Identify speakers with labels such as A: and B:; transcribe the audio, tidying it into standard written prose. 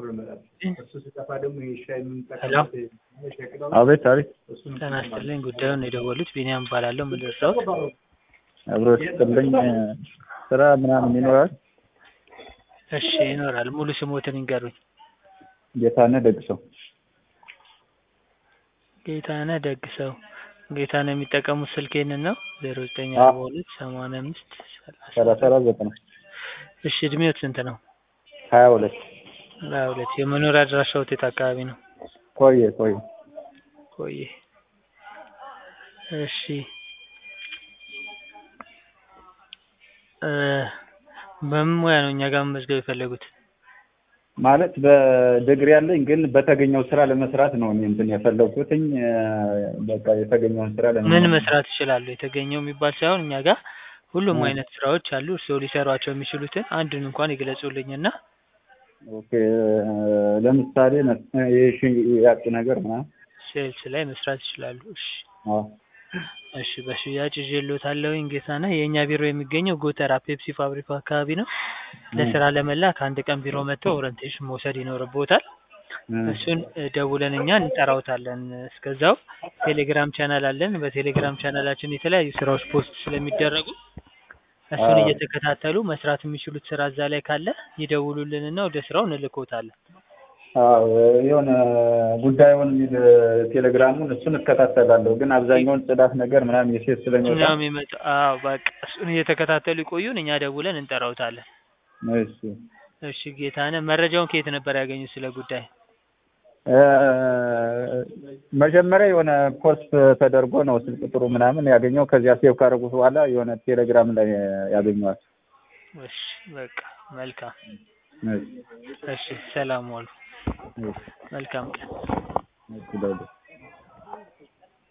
A: ሄሎ
B: አቤት አቤት
A: ጤና ይስጥልኝ። ጉዳዩን የደወሉት ቢኒያም እባላለሁ። ምን ልርዳዎት?
B: አብሮ ስትልኝ ስራ ምናምን ይኖራል?
A: እሺ ይኖራል። ሙሉ ስሞትን ይንገሩኝ።
B: ጌታነህ ደግሰው።
A: ጌታነህ ደግሰው። ጌታነህ የሚጠቀሙት ስልክ ይሄንን ነው? 0942 85
B: 3490
A: እሺ እድሜዎት ስንት ነው?
B: 22
A: 22 የመኖሪያ አድራሻዎት የት አካባቢ ነው?
B: ቆየ
A: እሺ በምን ሙያ ነው እኛ ጋር መመዝገብ የፈለጉት?
B: ማለት በዲግሪ ያለኝ ግን በተገኘው ስራ ለመስራት ነው እንትን የፈለኩትኝ። በቃ የተገኘውን ስራ
A: ምን መስራት ይችላሉ? የተገኘው የሚባል ሳይሆን እኛ ጋር ሁሉም አይነት ስራዎች አሉ። እርስዎ ሊሰሯቸው የሚችሉትን አንዱን እንኳን ይግለጹልኝና።
B: ኦኬ ለምሳሌ የሽያጭ ነገር ምናምን
A: ሴልስ ላይ መስራት ይችላሉ። እሺ
B: አዎ
A: እሺ በሽያጭ ይዤልዎታለሁኝ። ጌታነህ የእኛ ቢሮ የሚገኘው ጎተራ ፔፕሲ ፋብሪካ አካባቢ ነው። ለስራ ለመላክ አንድ ቀን ቢሮ መጥተው ኦሪንቴሽን መውሰድ ይኖርብዎታል። እሱን ደውለን እኛ እንጠራዎታለን። እስከዛው ቴሌግራም ቻናል አለን። በቴሌግራም ቻናላችን የተለያዩ ስራዎች ፖስት ስለሚደረጉ እሱን እየተከታተሉ መስራት የሚችሉት ስራ እዛ ላይ ካለ ይደውሉልንና ወደ ስራው እንልክዎታለን።
B: አዎ የሆነ ጉዳዩን የሚል ቴሌግራሙን እሱን እከታተላለሁ። ግን አብዛኛውን ጽዳት ነገር ምናምን የሴት ስለሚወጣ
A: ምናምን ይመጣ። አዎ በቃ እሱን እየተከታተሉ ይቆዩን፣ እኛ ደውለን እንጠራዎታለን። እሺ ጌታነህ መረጃውን ከየት ነበር ያገኙት ስለ ጉዳይ?
B: መጀመሪያ የሆነ ፖስት ተደርጎ ነው ስልክ ቁጥሩ ምናምን ያገኘው። ከዚያ ሴቭ ካደረጉት በኋላ የሆነ ቴሌግራም ላይ ያገኘዋል።
A: እሺ በቃ መልካም። እሺ ሰላም ዋሉ። መልካም ቀን።